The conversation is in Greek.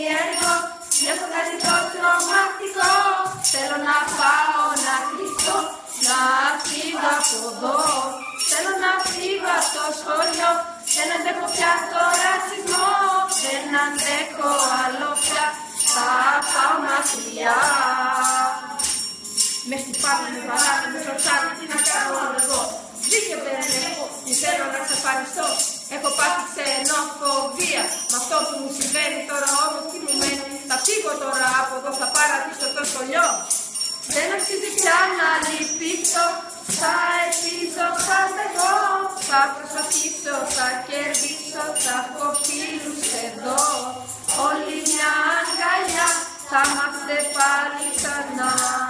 περίεργο, νιώθω κάτι το τρομακτικό. Θέλω να πάω να κρυφτώ, να φύγω από εδώ. Θέλω να φύγω από το σχολείο, δεν αντέχω πια το ρατσισμό. Δεν αντέχω άλλο πια, θα πάω μακριά. Με χτυπάνε, με βαράνε, με σορτσάνε, τι να κάνω εγώ. Δίκαιο δεν έχω, τι θέλω να εξαφανιστώ. Έχω πάθει ξενοφοβία, με αυτό που μου συμβαίνει τώρα όμως τι μου μένει. Θα φύγω τώρα από εδώ, θα παρατήσω το σχολείο. Δεν αξίζει πια να λυπήσω, θα ελπίζω πάντα εγώ. Θα προσπαθήσω, θα κερδίσω, θα έχω φίλους εδώ. Όλοι μια αγκαλιά, θα είμαστε πάλι ξανά.